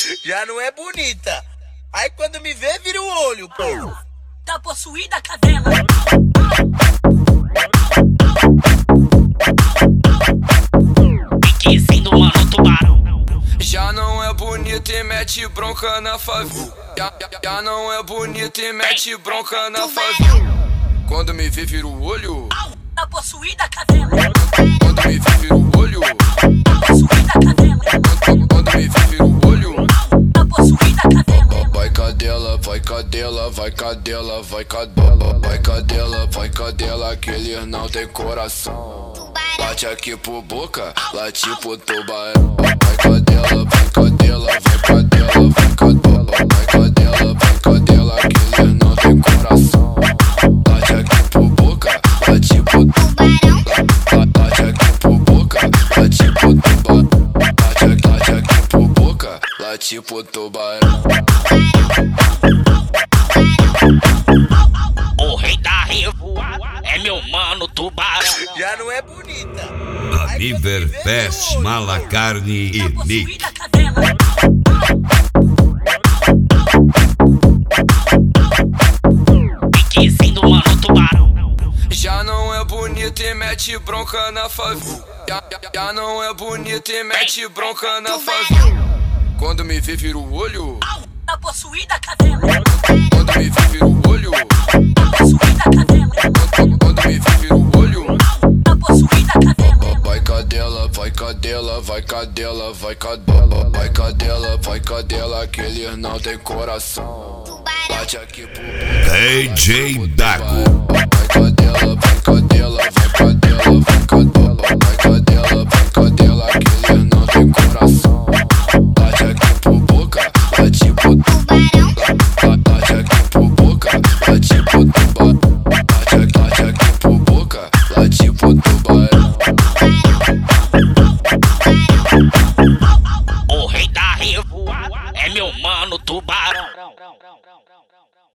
Já não é bonita. Aí quando me vê, vira o olho, pô. Tá possuída a cadela. Piquezinho do mano tubarão. Já não é bonita e mete bronca na favela. Já não é bonita e mete bronca na favela. Quando me vê, vira o olho. Tá possuída a cadela. Quando me vê, vira o olho. Tá possuída a cadela. Quando me vê, vira o olho. Tá possuída a cadela. Vai cadela, vai cadela, vai cadela, vai cadela. Vai cadela, vai cadela, que eles não tem coração. Bate aqui por boca, late pro tubarão. Vai cadela, vai cadela, vai cadela, vai cadela. Vai cadela, vai cadela, que eles não tem coração. Bate aqui por boca, late pro tubarão. Bate aqui por boca, late pro tubarão. Bate aqui por boca, late pro tubarão. O rei da revoada é meu mano tubarão. Já não é bonita. Liver Fest, Mala Carne e Nick. Possuída a cadela. Piquezinho do mano tubarão. Já não é bonita e mete bronca na favela. Já não é bonita e mete bronca na favela. Quando me vê, vira o olho. Tá possuída a cadela. Quando me vê, vira o olho. Tá possuída a cadela. Quando me vê, vira o olho. Tá possuída a cadela. Vai cadela, vai cadela, vai cadela, vai cadela. Vai cadela, vai cadela, que eles não tem coração. Bate aqui por DJ Dago. vai cadela, vai cadela, vai cadela, vai cadela. Vai cadela,